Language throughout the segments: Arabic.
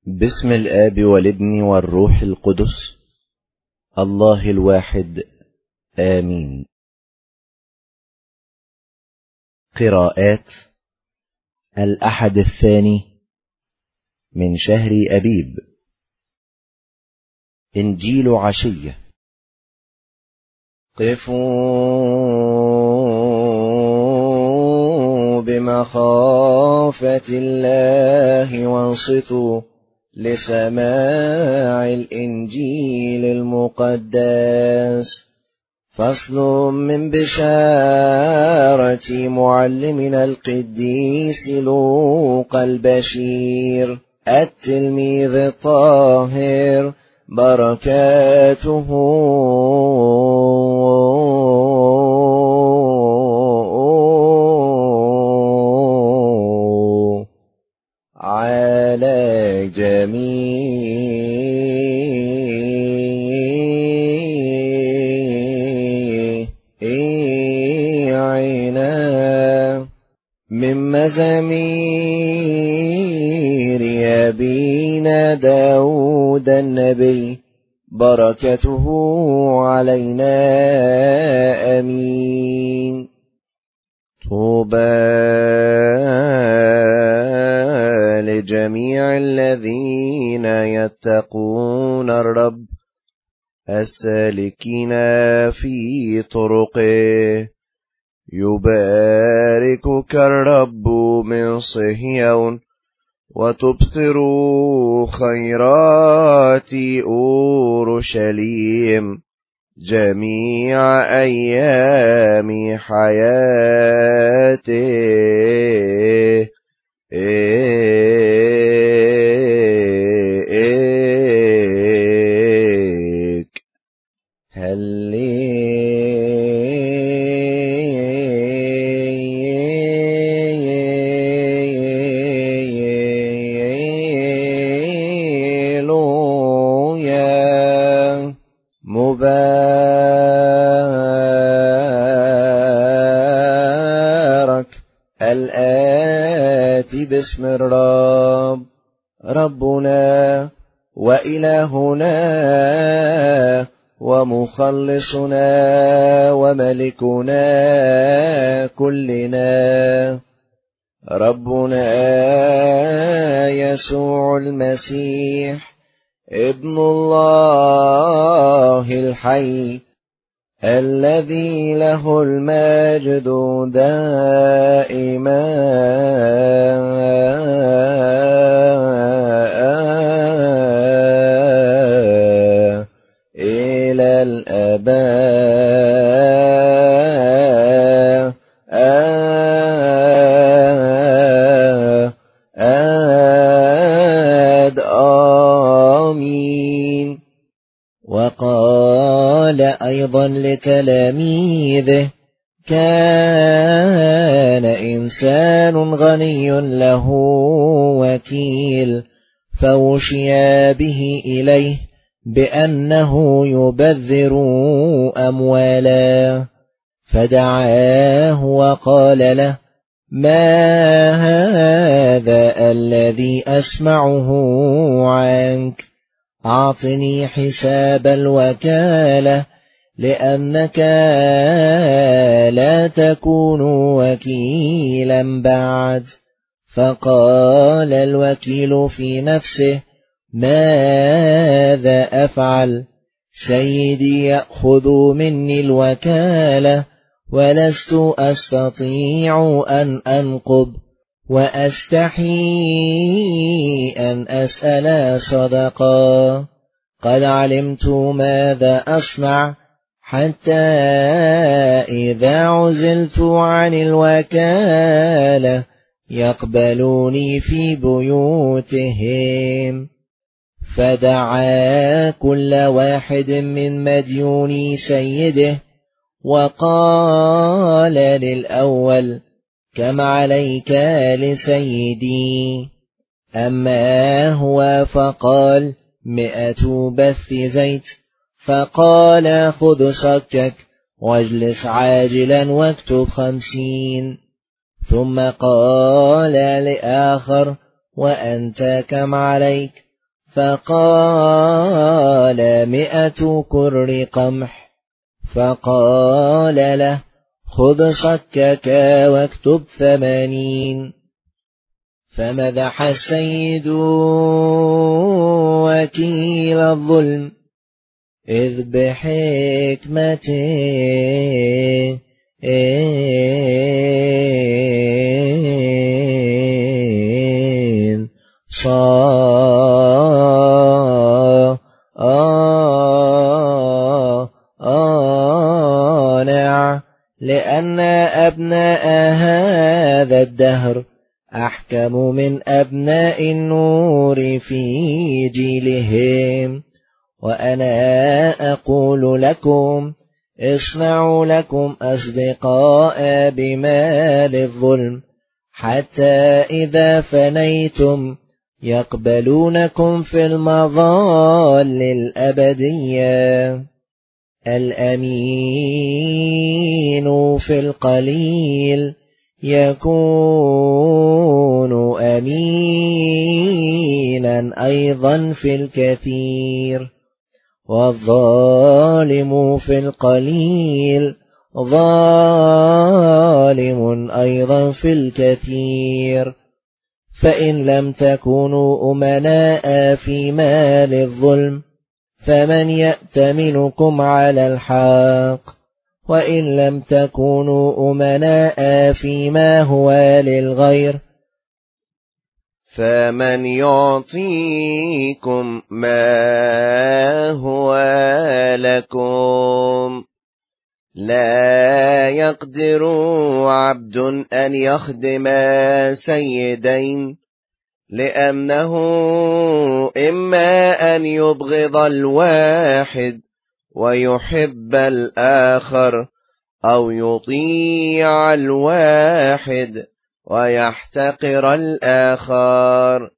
باسم الآب والابن والروح القدس الله الواحد آمين. قراءات الأحد الثاني من شهر أبيب. إنجيل عشية. قفوا بمخافة الله وانصتوا لسماع الإنجيل المقدس. فصل من بشارة معلمنا القديس لوقا البشير التلميذ الطاهر، بركاته على جميعنا. من مزامير أبينا داود النبي، بركته علينا آمين. طوبى لجميع الذين يتقون الرب، السالكين في طرقه. يباركك الرب من صهيون، وتبصر خيرات أورشليم جميع أيام حياته. مبارك الآتي باسم الرب، ربنا وإلهنا ومخلصنا وملكنا كلنا، ربنا يسوع المسيح ابن الله الحي، الذي له المجد دائما إلى الآباء. آمين. وقال أيضا لتلاميذه: كان إنسان غني له وكيل، فوشي به إليه بأنه يبذر أموالا، فدعاه وقال له: ما هذا الذي أسمعه عنك؟ أعطني حساب الوكالة، لأنك لا تكون وكيلا بعد. فقال الوكيل في نفسه: ماذا أفعل؟ سيدي يأخذ مني الوكالة، ولست أستطيع أن أنقب، وأستحي أن أسأل صدقة. قد علمت ماذا أصنع، حتى إذا عزلت عن الوكالة يقبلوني في بيوتهم. فدعا كل واحد من مديوني سيده، وقال للأول: كم عليك لسيدي؟ أما هو فقال: 100 بث زيت. فقال: خذ صكك واجلس عاجلا واكتب 50. ثم قال لآخر: وأنت كم عليك؟ فقال 100 كر قمح. فقال له خذ صكك واكتب 80. فمدح السيد وكيل الظلم إذ بحكمته صانع، لأن أبناء هذا الدهر أحكم من أبناء النور في جيلهم. وأنا أقول لكم اصنعوا لكم أصدقاء بمال الظلم، حتى إذا فنيتم يقبلونكم في المظال الأبدية. الأمين في القليل يكون أمينا أيضا في الكثير، والظالم في القليل ظالم أيضا في الكثير. فإن لم تكونوا أمناء في مال الظلم فمن يأتمنكم على الحق؟ وإن لم تكونوا أمناء فيما هو للغير فمن يعطيكم ما هو لكم؟ لا يقدر عبد أن يخدم سيدين، لأنه إما أن يبغض الواحد ويحب الآخر، أو يطيع الواحد ويحتقر الآخر.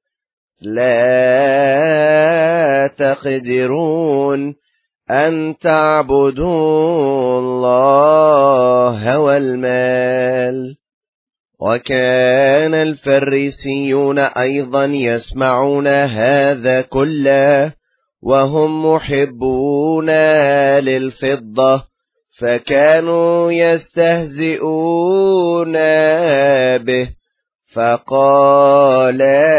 لا تقدرون أن تعبدوا الله والمال. وكان الفريسيون أيضا يسمعون هذا كله، وهم محبون للفضة، فكانوا يستهزئون به. فقال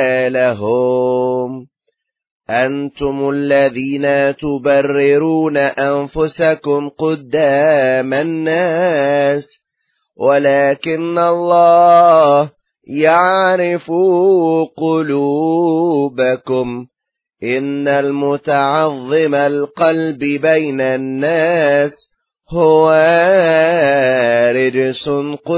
لهم أنتم الذين تبررون أنفسكم قدام الناس، ولكن الله يعرف قلوبكم. إن المتعظم القلب بين الناس هو رجس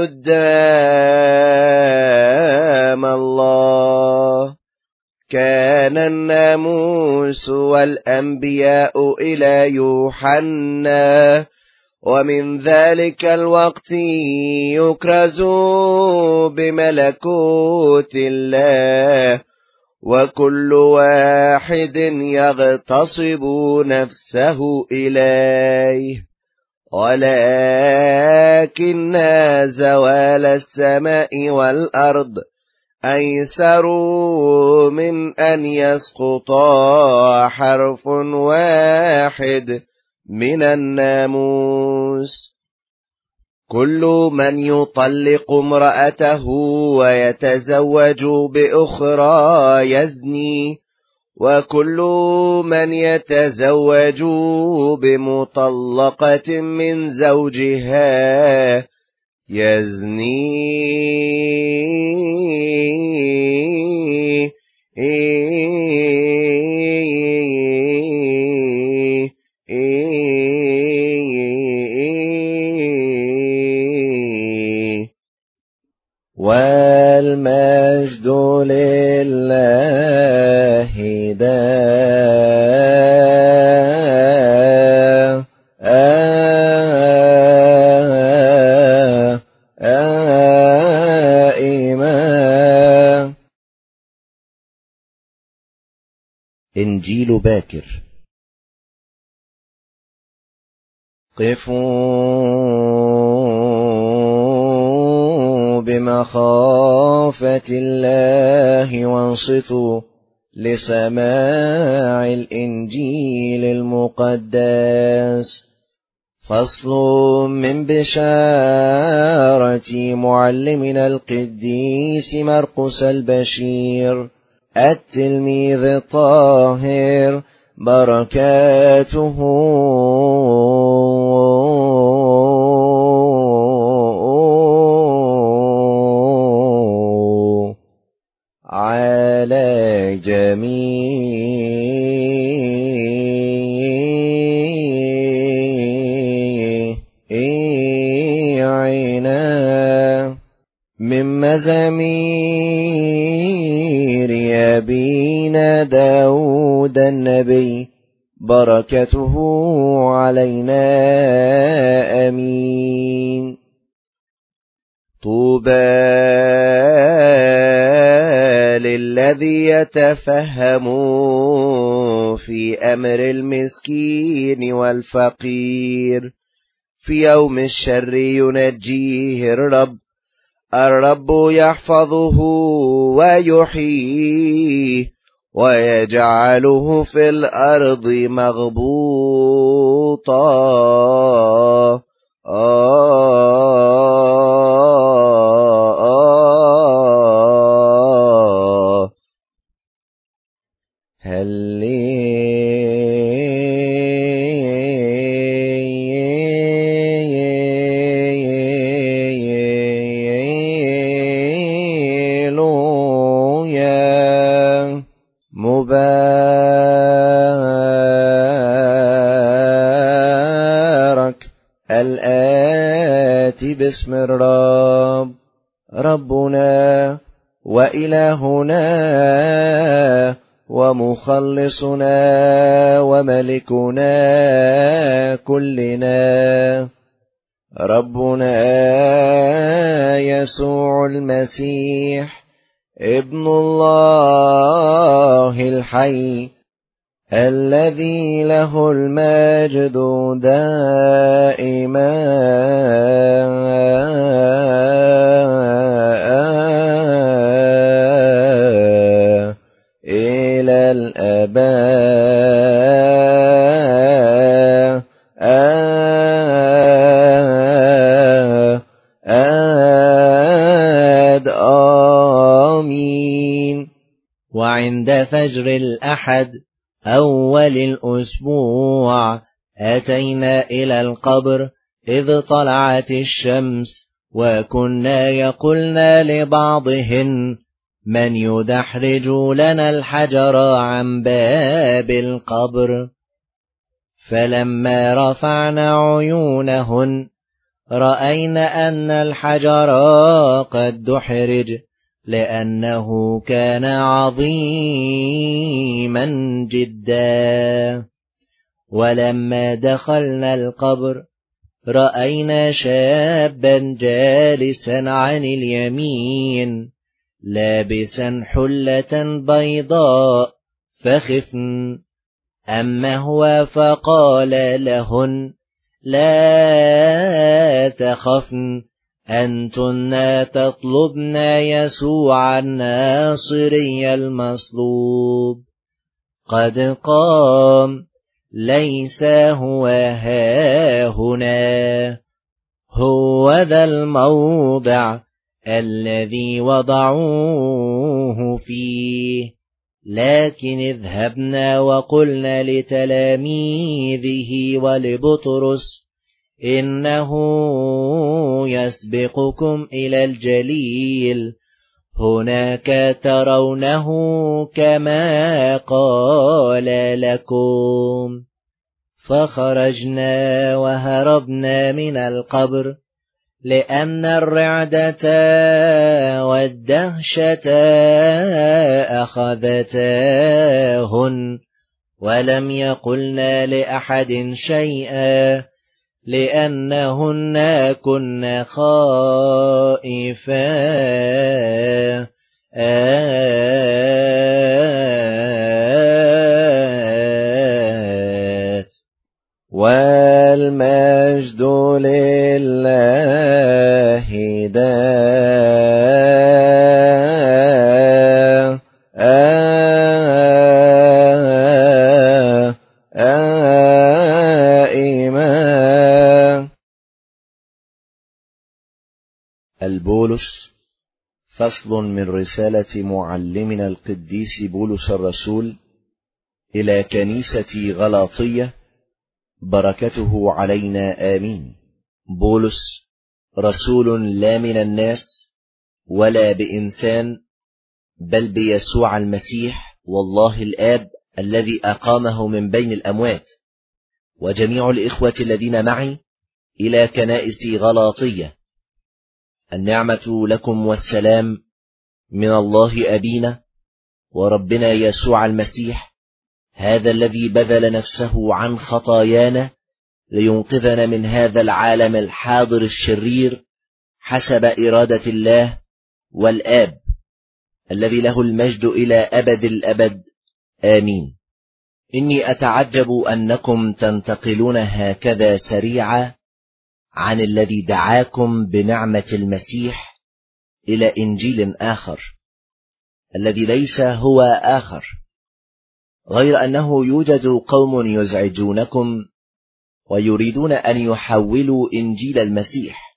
قدام الله. كان الناموس والأنبياء إلى يوحنا، ومن ذلك الوقت يكرز بملكوت الله، وكل واحد يغتصب نفسه إليه. ولكن زوال السماء والأرض أيسر من أن يسقطا حرف واحد من الناموس. كل من يطلق امرأته ويتزوج بأخرى يزني، وكل من يتزوج بمطلقة من زوجها يزني. والمجد لله دائما. إنجيل باكر. قفوا بمخافة الله وانصتوا لسماع الإنجيل المقدس. فصل من بشارة معلمنا القديس مرقس البشير التلميذ الطاهر، بركاته على جميعنا. من مزامير أبينا داود النبي، بركته علينا آمين. طوبى للذي يتفهم في أمر المسكين والفقير، في يوم الشر ينجيه الرب يحفظه ويحييه، ويجعله في الأرض مغبوطا. مبارك الآتي باسم الرب، ربنا وإلهنا ومخلصنا وملكنا كلنا، ربنا يسوع المسيح ابن الله الحي، الذي له المجد دائما إلى الآباء آمين. وعند فجر الأحد أول الأسبوع أتينا إلى القبر إذ طلعت الشمس، وكنا يقولن لبعضهن من يدحرج لنا الحجر عن باب القبر. فلما رفعنا عيونهن رأينا أن الحجر قد دحرج، لأنه كان عظيما جدا. ولما دخلنا القبر رأينا شابا جالسا عن اليمين لابسا حلة بيضاء، فخفن. أما هو فقال لهن لا تخفن، أنتن تطلبن يسوع الناصري المصلوب، قد قام، ليس هو هاهنا، هو ذا الموضع الذي وضعوه فيه. لكن اذهبنا وقلنا لتلاميذه ولبطرس إنه يسبقكم إلى الجليل، هناك ترونه كما قال لكم. فخرجنا وهربنا من القبر، لأن الرعدة والدهشة أخذتاهن، ولم يقلن لأحد شيئا، لأنهن كن خائفات. والمجد لله دائما. بولس. فصل من رسالة معلمنا القديس بولس الرسول إلى كنيسة غلاطية، بركته علينا آمين. بولس رسول لا من الناس ولا بإنسان، بل بيسوع المسيح والله الآب الذي أقامه من بين الأموات، وجميع الإخوة الذين معي إلى كنائس غلاطية. النعمة لكم والسلام من الله أبينا وربنا يسوع المسيح، هذا الذي بذل نفسه عن خطايانا لينقذنا من هذا العالم الحاضر الشرير حسب إرادة الله والآب، الذي له المجد إلى أبد الأبد آمين. إني أتعجب أنكم تنتقلون هكذا سريعا عن الذي دعاكم بنعمة المسيح إلى إنجيل آخر، الذي ليس هو آخر، غير أنه يوجد قوم يزعجونكم ويريدون أن يحولوا إنجيل المسيح.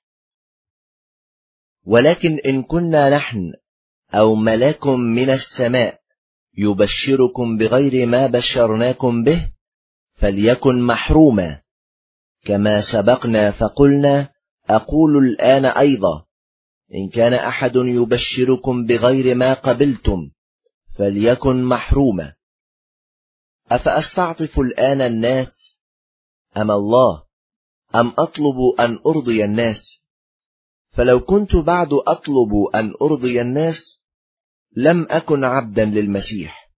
ولكن إن كنا نحن أو ملاك من السماء يبشركم بغير ما بشرناكم به، فليكن محروما، كما سبقنا فقلنا أقول الآن أيضا: إن كان أحد يبشركم بغير ما قبلتم فليكن محروما. أفأستعطف الآن الناس أم الله، أم أطلب أن أرضي الناس؟ فلو كنت بعد أطلب أن أرضي الناس لم أكن عبدا للمسيح.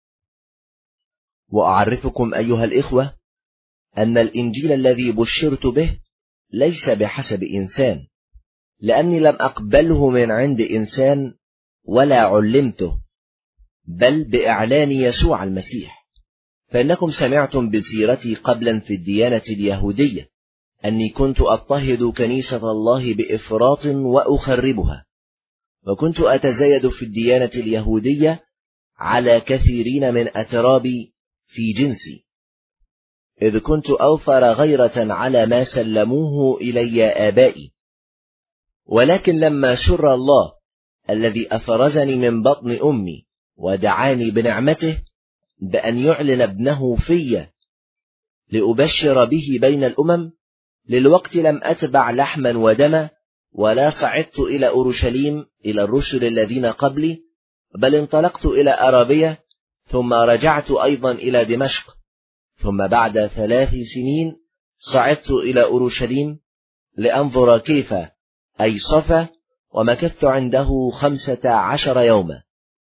وأعرفكم أيها الإخوة أن الإنجيل الذي بشرت به ليس بحسب إنسان، لأني لم أقبله من عند إنسان ولا علمته، بل بإعلان يسوع المسيح. فإنكم سمعتم بسيرتي قبلا في الديانة اليهودية، أني كنت أضطهد كنيسة الله بإفراط وأخربها، وكنت أتزايد في الديانة اليهودية على كثيرين من أترابي في جنسي، إذ كنت أوفر غيرة على ما سلموه إلي آبائي. ولكن لما سر الله الذي أفرزني من بطن أمي ودعاني بنعمته بأن يعلن ابنه في لأبشر به بين الأمم، للوقت لم أتبع لحما ودما، ولا صعدت إلى أورشليم إلى الرسل الذين قبلي، بل انطلقت إلى أرابية، ثم رجعت أيضا إلى دمشق، ثم بعد 3 سنين صعدت إلى أورشليم لأنظر كيف أي صفا، ومكثت عنده 15 يوما.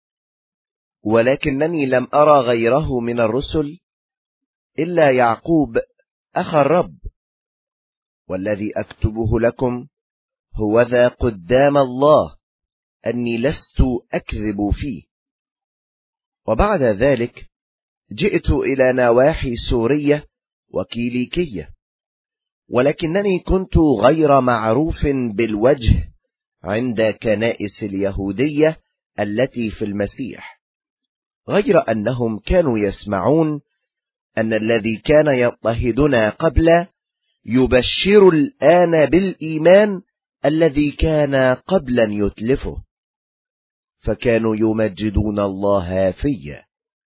ولكنني لم أرى غيره من الرسل إلا يعقوب أخا الرب، والذي أكتبه لكم هو ذا قدام الله أني لست أكذب فيه. وبعد ذلك جئت إلى نواحي سورية وكيليكية، ولكنني كنت غير معروف بالوجه عند كنائس اليهودية التي في المسيح، غير أنهم كانوا يسمعون أن الذي كان يضطهدنا قبل يبشر الآن بالإيمان الذي كان قبلا يتلفه، فكانوا يمجدون الله فيه.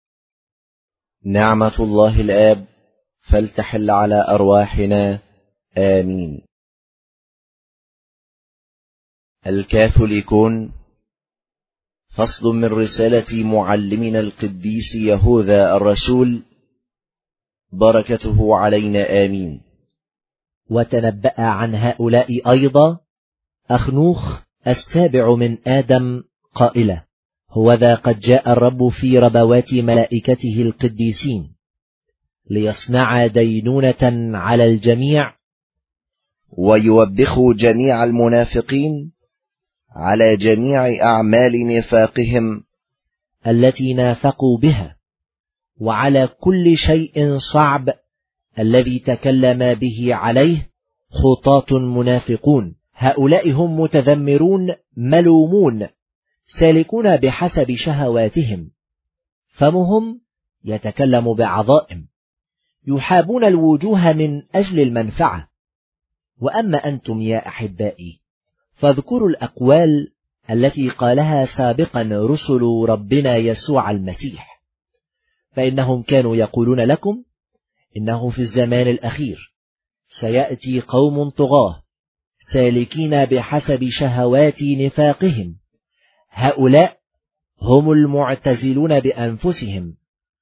نعمة الله الآب فلتحل على أرواحنا آمين. الكاثوليكون. فصل من رسالة معلمنا القديس يهوذا الرسول، بركته علينا آمين. وتنبأ عن هؤلاء أيضا أخنوخ 7 من آدم قائلة: هوذا قد جاء الرب في ربوات ملائكته القديسين ليصنع دينونة على الجميع، ويوبخ جميع المنافقين على جميع أعمال نفاقهم التي نافقوا بها، وعلى كل شيء صعب الذي تكلم به عليه خطاة منافقون. هؤلاء هم متذمرون ملومون، سالكون بحسب شهواتهم، فمهم يتكلم بعظائم، يحابون الوجوه من أجل المنفعة. وأما أنتم يا أحبائي فاذكروا الأقوال التي قالها سابقا رسل ربنا يسوع المسيح، فإنهم كانوا يقولون لكم إنه في الزمان الأخير سيأتي قوم طغاة سالكين بحسب شهوات نفاقهم، هؤلاء هم المعتزلون بأنفسهم،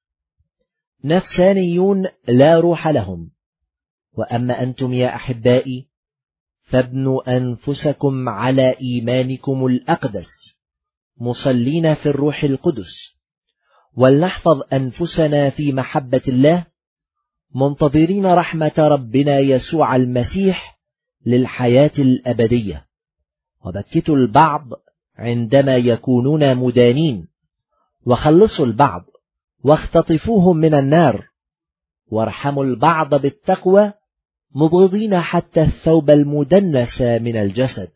نفسانيون لا روح لهم. وأما أنتم يا أحبائي فابنوا أنفسكم على إيمانكم الأقدس مصلين في الروح القدس، ولنحفظ أنفسنا في محبة الله منتظرين رحمة ربنا يسوع المسيح للحياة الأبدية. وبكتوا البعض عندما يكونون مدانين، وخلصوا البعض واختطفوهم من النار، وارحموا البعض بالتقوى مبغضين حتى الثوب المدنس من الجسد.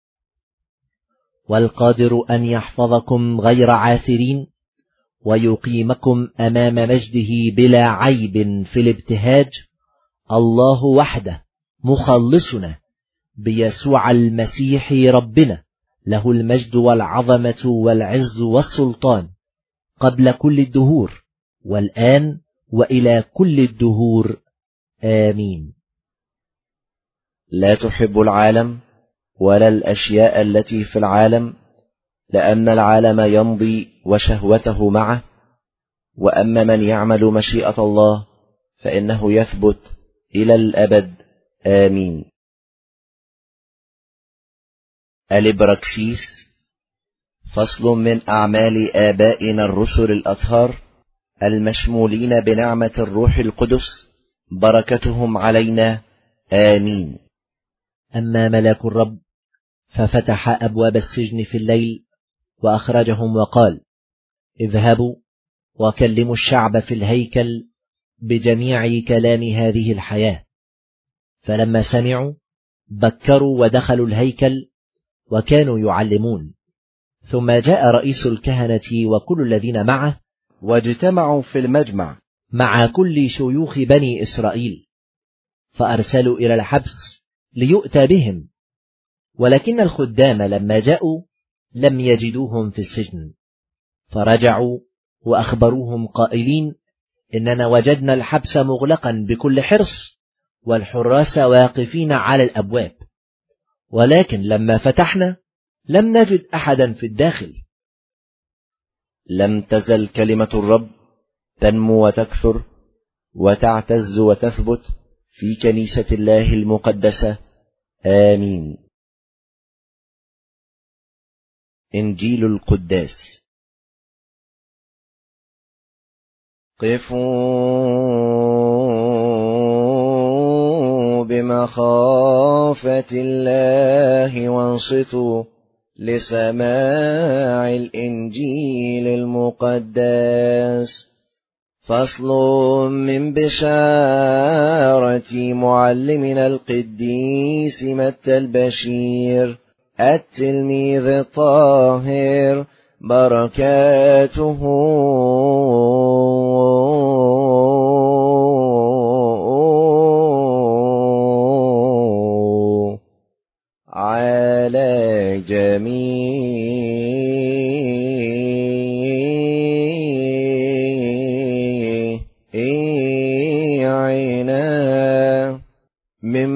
والقادر أن يحفظكم غير عاثرين ويقيمكم أمام مجده بلا عيب في الابتهاج الله وحده مخلصنا بيسوع المسيح ربنا، له المجد والعظمة والعز والسلطان قبل كل الدهور والآن وإلى كل الدهور، آمين. لا تحب العالم ولا الأشياء التي في العالم، لأن العالم يمضي وشهوته معه، وأما من يعمل مشيئة الله فإنه يثبت إلى الأبد، آمين. الإبراكسيس، فصل من أعمال آبائنا الرسل الأطهار المشمولين بنعمة الروح القدس، بركتهم علينا، آمين. أما ملاك الرب ففتح أبواب السجن في الليل وأخرجهم وقال: اذهبوا وكلموا الشعب في الهيكل بجميع كلام هذه الحياة. فلما سمعوا بكروا ودخلوا الهيكل وكانوا يعلمون. ثم جاء رئيس الكهنة وكل الذين معه واجتمعوا في المجمع مع كل شيوخ بني إسرائيل، فأرسلوا إلى الحبس ليؤتى بهم. ولكن الخدام لما جاءوا لم يجدوهم في السجن، فرجعوا وأخبروهم قائلين: إننا وجدنا الحبس مغلقا بكل حرص والحراس واقفين على الأبواب، ولكن لما فتحنا لم نجد أحدا في الداخل. لم تزل كلمة الرب تنمو وتكثر وتعتز وتثبت في كنيسة الله المقدسة، آمين. إنجيل القداس. قفوا بمخافة الله وانصتوا لسماع الإنجيل المقدس. فصل من بشارة معلمنا القديس متى البشير التلميذ الطاهر، بركاته على جميعنا. من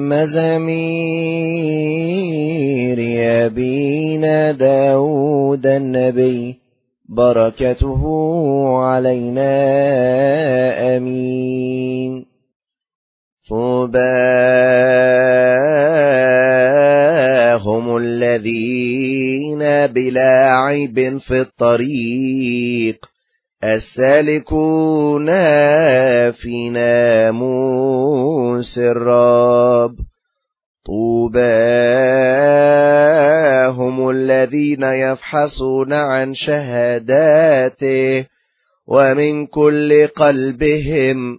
مزامير أبينا داود النبي، بركته علينا، آمين. طوبى هم الذين بلا عيب في الطريق، السالكون في ناموس الرب. طوبى هم الذين يبحثون عن شهاداته ومن كل قلبهم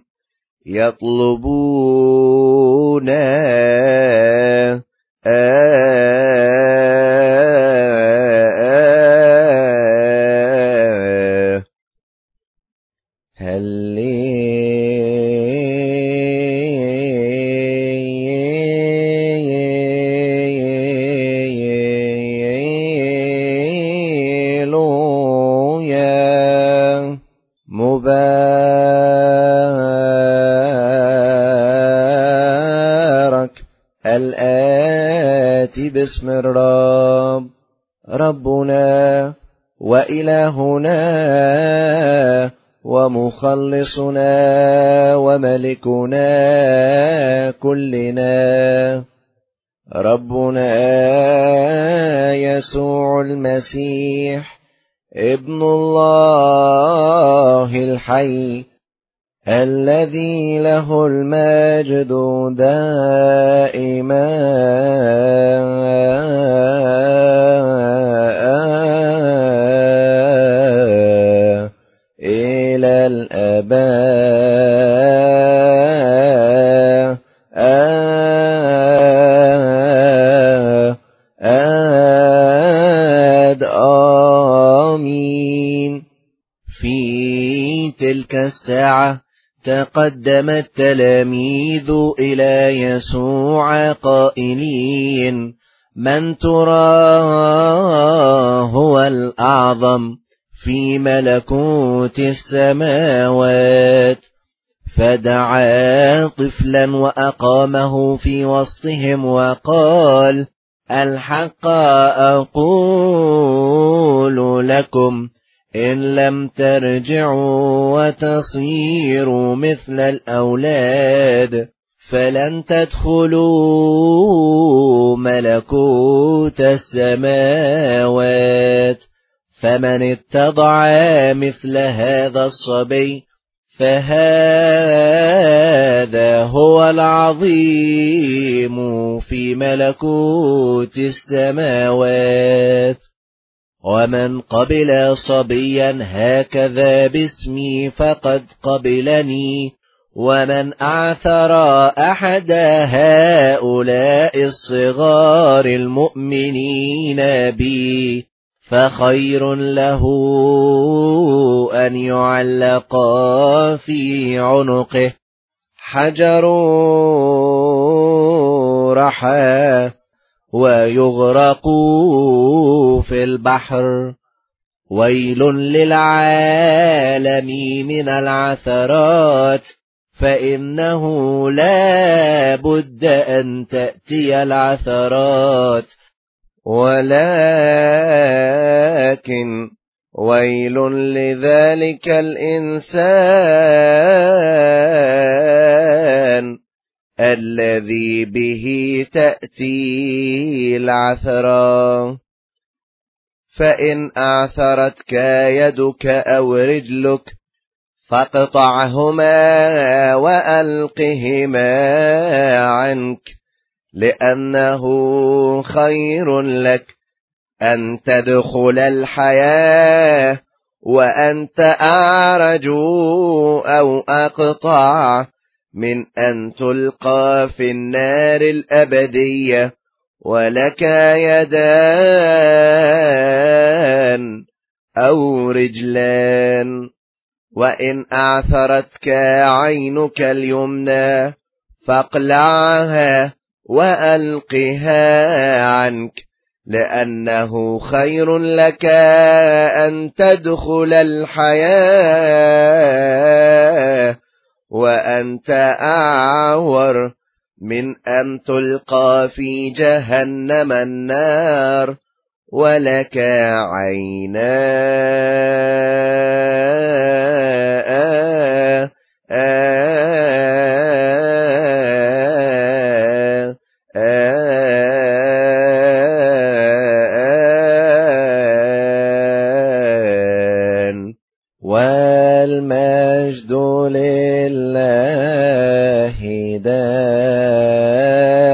يطلبون باسم الرب ربنا وإلهنا ومخلصنا وملكنا كلنا ربنا يسوع المسيح ابن الله الحي الذي له المجد دائما إلى الأبد آمين. في تلك الساعة تقدم التلاميذ إلى يسوع قائلين: من ترى هو الأعظم في ملكوت السماوات؟ فدعا طفلا وأقامه في وسطهم وقال: الحق أقول لكم إن لم ترجعوا وتصيروا مثل الأولاد فلن تدخلوا ملكوت السماوات. فمن اتضع مثل هذا الصبي فهذا هو العظيم في ملكوت السماوات. ومن قبل صبيا هكذا باسمي فقد قبلني، ومن أعثر أحد هؤلاء الصغار المؤمنين بي فخير له أن يعلق في عنقه حجر رحى ويغرق في البحر. ويل للعالم من العثرات، فإنه لا بد أن تأتي العثرات، ولكن ويل لذلك الإنسان الذي به تأتي العثرة. فإن أعثرتك يدك أو رجلك فاقطعهما وألقهما عنك، لأنه خير لك أن تدخل الحياة وأنت أعرج أو أقطع من أن تلقى في النار الأبدية ولك يدان أو رجلان. وإن أعثرتك عينك اليمنى فاقلعها وألقها عنك، لأنه خير لك أن تدخل الحياة وأنت أعور من أن تلقى في جهنم النار ولك عينان. والمجد لله دائما